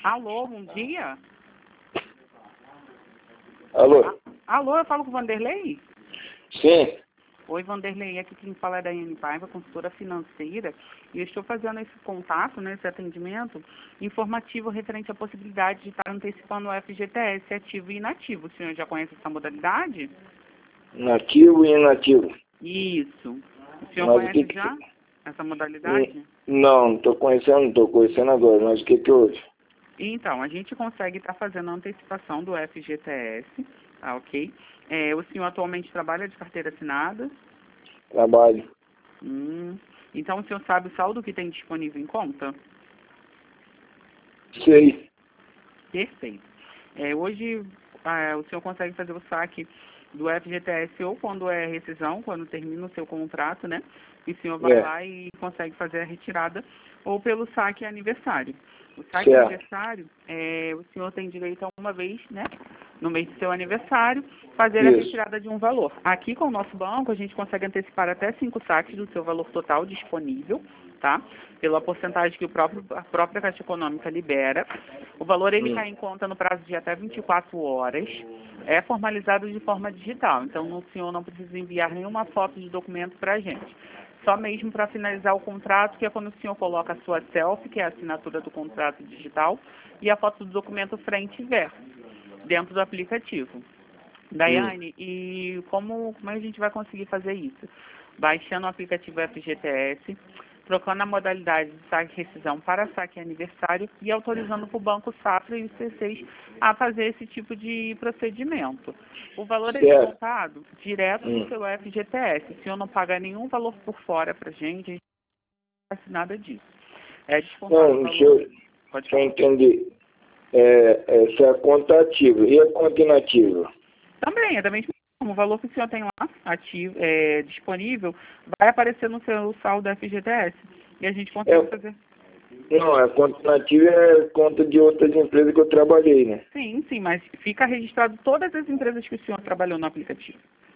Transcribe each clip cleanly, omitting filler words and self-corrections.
Alô, bom dia. Alô? Alô, eu falo com o Vanderlei? Sim. Oi, Vanderlei, aqui quem fala é Daiane Paiva, consultora financeira, e eu estou fazendo esse contato, esse atendimento informativo referente à possibilidade de estar antecipando o FGTS ativo e inativo. O senhor já conhece essa modalidade? Nativo e inativo. Isso. O senhor Mas conhece já essa modalidade? Não estou conhecendo agora, mas o que houve? Então, a gente consegue estar fazendo a antecipação do FGTS, tá ok? O senhor atualmente trabalha de carteira assinada? Trabalho. Então, o senhor sabe o saldo que tem disponível em conta? Sei. Perfeito. Hoje, o senhor consegue fazer o saque do FGTS ou quando é rescisão, quando termina o seu contrato, né? E o senhor vai lá e consegue fazer a retirada, ou pelo saque aniversário. O saque aniversário, o senhor tem direito a uma vez, né? No mês do seu aniversário, fazer a retirada de um valor. Aqui com o nosso banco, a gente consegue antecipar até 5 saques do seu valor total disponível, tá? Pela porcentagem que a própria Caixa Econômica libera. O valor ele cai em conta no prazo de até 24 horas. É formalizado de forma digital. Então, o senhor não precisa enviar nenhuma foto de documento para a gente. Só mesmo para finalizar o contrato, que é quando o senhor coloca a sua selfie, que é a assinatura do contrato digital, e a foto do documento frente e verso, dentro do aplicativo. Daiane, e como a gente vai conseguir fazer isso? Baixando o aplicativo FGTS, trocando a modalidade de saque e rescisão para saque e aniversário e autorizando para o Banco Safra e o C6 a fazer esse tipo de procedimento. O valor é descontado direto do seu FGTS. Se eu não pagar nenhum valor por fora para a gente não faz nada disso. É descontado o valor. Deixa eu entender. Essa é a conta ativa. E a conta inativa? Também, é da mesma forma. O valor que o senhor tem lá ativo, disponível vai aparecer no seu saldo FGTS. E a gente consegue fazer. Não, a conta inativa é conta de outras empresas que eu trabalhei, né? Sim, mas fica registrado todas as empresas que o senhor trabalhou no aplicativo.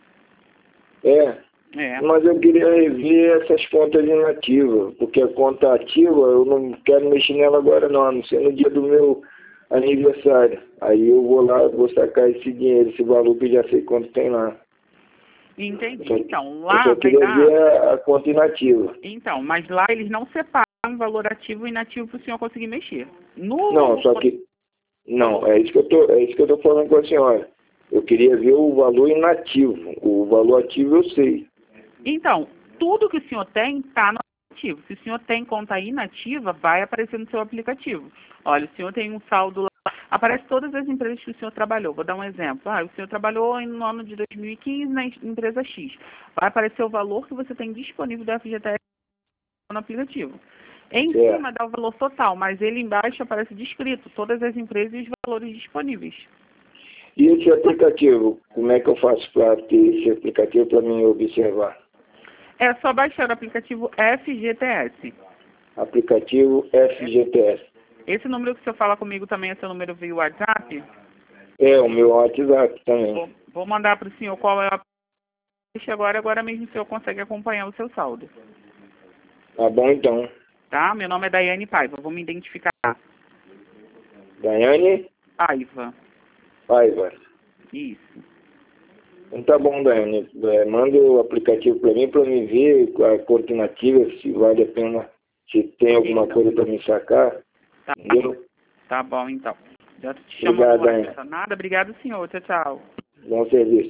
Mas eu queria rever essas contas inativas, porque a conta ativa eu não quero mexer nela agora não, a não ser no dia do meu aniversário. Aí eu vou lá, vou sacar esse dinheiro, esse valor que eu já sei quanto tem lá. Entendi. Então, lá eu só queria ver a conta inativa. Então, mas lá eles não separam valor ativo e inativo para o senhor conseguir mexer. Não, só que... Não, é isso que eu tô falando com a senhora. Eu queria ver o valor inativo. O valor ativo eu sei. Então, tudo que o senhor tem está no aplicativo. Se o senhor tem conta inativa, vai aparecer no seu aplicativo. Olha, o senhor tem um saldo lá, aparece todas as empresas que o senhor trabalhou. Vou dar um exemplo. O senhor trabalhou no ano de 2015 na empresa X. Vai aparecer o valor que você tem disponível da FGTS no aplicativo. Em cima dá o valor total, mas ele embaixo aparece descrito todas as empresas e os valores disponíveis. E esse aplicativo, como é que eu faço para ter esse aplicativo para mim observar? É só baixar o aplicativo FGTS. Aplicativo FGTS. Esse número que o senhor fala comigo também é seu número via WhatsApp? O meu WhatsApp também. Vou mandar para o senhor qual é o aplicativo agora mesmo o senhor consegue acompanhar o seu saldo. Tá bom então. Tá? Meu nome é Daiane Paiva, vou me identificar. Daiane? Paiva. Isso. Então tá bom, Daiane. Manda o aplicativo para mim ver a conta inativa, se vale a pena, se tem alguma coisa para me sacar. Entendeu? Tá bom, então. Já te chamo. Obrigado, Daiane. Nada, obrigado, senhor. Tchau, tchau. Bom serviço.